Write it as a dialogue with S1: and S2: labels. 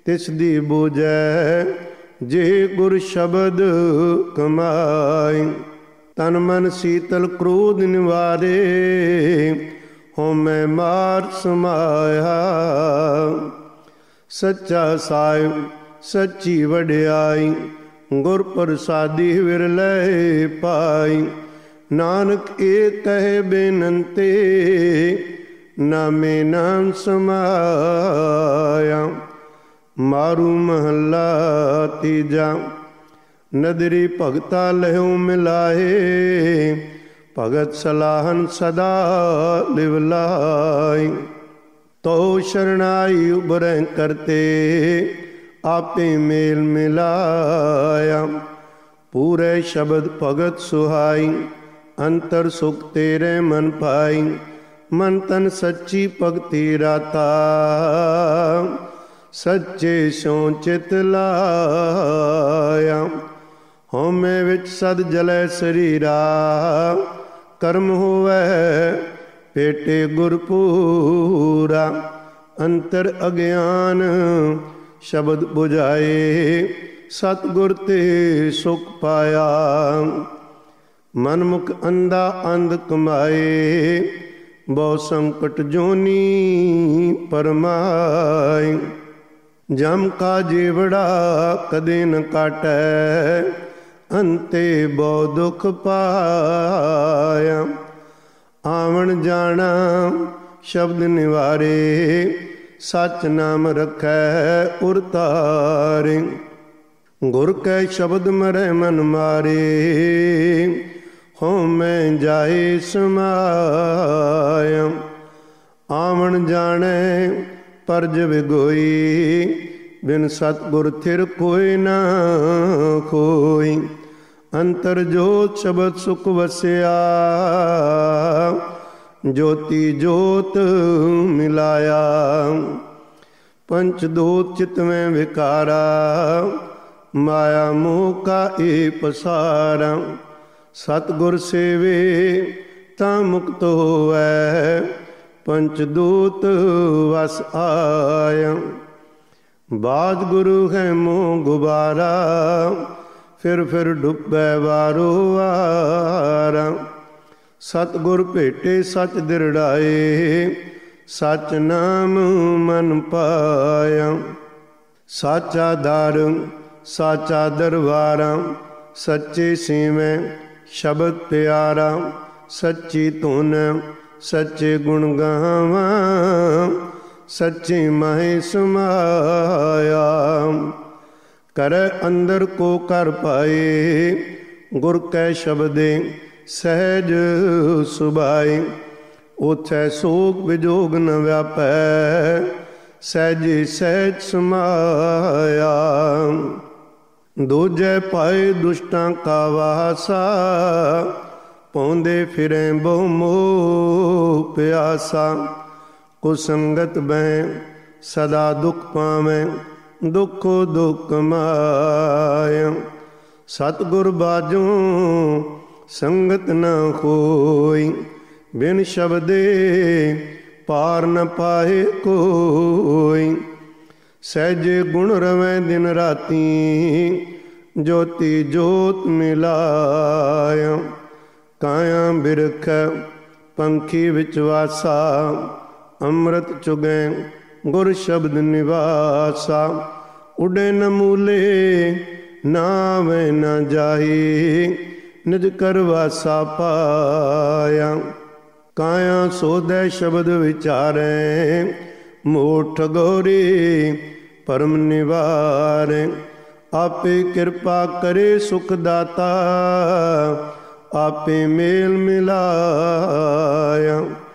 S1: ਤਿਸ ਦੀ ਬੂਝੈ ਜੇ ਗੁਰ ਸ਼ਬਦ ਕਮਾਈ। ਤਨ ਮਨ ਸੀਤਲ ਕ੍ਰੋਧ ਨਿਵਾਰੇ ਹਉਮੈ ਮਾਰ ਸਮਾਇਆ। ਸੱਚਾ ਸਾਹਿਬ ਸੱਚੀ ਵਡਿਆਈ ਗੁਰ ਪ੍ਰਸਾਦੀ ਵਿਰਲੇ ਪਾਈ। ਨਾਨਕ ਏਕ ਕਹਿ ਬੇਨੰਤੇ ਨਾਮੇ ਨਾਮ ਸਮਾਇਆ। ਮਾਰੂ ਮਹੱਲਾ ਤੀਜਾ। ਨਦਰੀ ਭਗਤਾ ਲਹਿਉ ਮਿਲਾਏ ਭਗਤ ਸਲਾਹਨ ਸਦਾ ਲਿਵ ਲਾਈ। ਤੋ ਸ਼ਰਨਾਈ ਉਬਰੈ ਕਰਤੇ ਆਪੇ ਮੇਲ ਮਿਲਾਇਆ। ਪੂਰੇ ਸ਼ਬਦ ਭਗਤ ਸੁਹਾਈ ਅੰਤਰ ਸੁਖ ਤੇਰੇ ਮਨ ਪਾਈ। ਮਨ ਤਨ ਸੱਚੀ ਭਗਤੀ ਰਾਤਾ ਸੱਚੇ ਸੋ ਚਿਤ ਲਾਇਆ। ਹਉਮੈ ਵਿੱਚ ਸਦ ਜਲੈ ਸਰੀਰਾ ਕਰਮ ਹੋਵੈ ਭੇਟੇ ਗੁਰ ਪੂਰਾ। ਅੰਤਰ ਅਗਿਆਨ ਸ਼ਬਦ ਬੁਝਾਏ ਸਤਿਗੁਰ ਤੇ ਸੁਖ ਪਾਇਆ। ਮਨ ਮੁਖ ਅੰਧਾ ਅੰਧ ਕਮਾਏ ਬਹੁ ਸੰਕਟ ਜੋਨੀ ਪਰਮਾਈ। ਜਮ ਕਾ ਜੀਵੜਾ ਕਦੇ ਨ ਕਾਟੈ ਅੰਤੇ ਬਹੁ ਦੁਖ ਪਾਇਆ। ਆਵਣ ਜਾਣਾ ਸ਼ਬਦ ਨਿਵਾਰੇ ਸਚ ਨਾਮ ਰਖੈ ਉਰ ਤਾਰੇ। ਗੁਰ ਕੈ ਸ਼ਬਦ ਮਰੈ ਮਨ ਮਾਰੇ ਹਉਮੈ ਜਾਏ ਸਮਾਇਆ। ਆਵਣ ਜਾਣੈ ਪਰਜ ਵਿਗੋਈ ਬਿਨ ਸਤਿਗੁਰ ਥਿਰ ਕੋਈ ਨਾ ਕੋਈ। ਅੰਤਰ ਜੋਤ ਸ਼ਬਦ ਸੁਖ ਵਸਿਆ ਜੋਤੀ ਜੋਤ ਮਿਲਾਇਆ। ਪੰਚ ਦੂਤ ਚਿਤ ਮੈਂ ਵਿਕਾਰਾ ਮਾਇਆ ਮੋਹ ਕਾ ਏ ਪਸਾਰਾ। ਸਤਿਗੁਰ ਸੇਵੇ ਤਾਂ ਮੁਕਤ ਹੋਵੈ ਪੰਚ ਦੂਤ ਵਸ ਆਇਆ। ਬਾਦ ਗੁਰੂ ਹੈ ਮੋਹ ਗੁਬਾਰਾ ਫਿਰ ਡੁੱਬੈ ਵਾਰੋ ਵਾਰਾ। ਸਤਿਗੁਰ ਭੇਟੇ ਸਚ ਦਿਰੜਾਏ ਸਚ ਨਾਮ ਮਨ ਪਾਇਆ। ਸਾਚਾ ਦਰ ਸਾਚਾ ਦਰਬਾਰਾ ਸੱਚੇ ਸੀਵੈ ਸ਼ਬਦ ਪਿਆਰਾ। ਸੱਚੀ ਧੁਨ ਸੱਚੇ ਗੁਣ ਗਾਵਾਂ ਸੱਚੇ ਮਾਹਿ ਸਮਾਇਆ। ਕਰੈ ਅੰਦਰ ਕੋ ਕਰ ਪਾਏ ਗੁਰ ਕੈ ਸ਼ਬਦੇ ਸਹਿਜ ਸੁਭਾਈ। ਉਥੈ ਸੋਗ ਵਿਜੋਗ ਨ ਵਿਆਪੈ ਸਹਿਜੇ ਸਹਿਜ ਸਮਾਇਆ। ਦੂਜੈ ਪਾਏ ਦੁਸ਼ਟਾਂ ਕਾ ਵਾਸਾ ਪਾਉਂਦੇ ਫਿਰੈ ਬਹੁ ਮੋਹ ਪਿਆਸਾ। ਕੁਸੰਗਤ ਬਹਿ ਸਦਾ ਦੁਖ ਪਾਵੈ ਦੁਖੋ ਦੁਖ ਕਮਾਇਆ। ਸਤਿਗੁਰ ਬਾਝੋਂ ਸੰਗਤ ਨ ਹੋਈ ਬਿਨ ਸ਼ਬਦੇ ਪਾਰ ਨ ਪਾਏ ਕੋਈ। ਸਹਿਜੇ ਗੁਣ ਰਵੈ ਦਿਨ ਰਾਤੀ ਜੋਤੀ ਜੋਤ ਮਿਲਾਇਆ। ਕਾਇਆ ਬਿਰਖ ਪੰਖੀ ਵਿੱਚ ਵਾਸਾ ਅੰਮ੍ਰਿਤ ਚੁਗੈ ਗੁਰ ਸ਼ਬਦ ਨਿਵਾਸਾ। ਉਡੇ ਨ ਮੂਲੇ ਨਾਵੈ ਨ ਜਾਈ ਨਿਜ ਕਰ ਵਾਸਾ ਪਾਇਆ। ਕਾਇਆ ਸੋਧੈ ਸ਼ਬਦ ਵਿਚਾਰੈ ਮੋਠ ਗੋਰੀ ਪਰਮ ਨਿਵਾਰੈ। ਆਪੇ ਕਿਰਪਾ ਕਰੇ ਸੁਖ ਦਾਤਾ ਆਪੇ ਮੇਲ ਮਿਲਾਇਆ।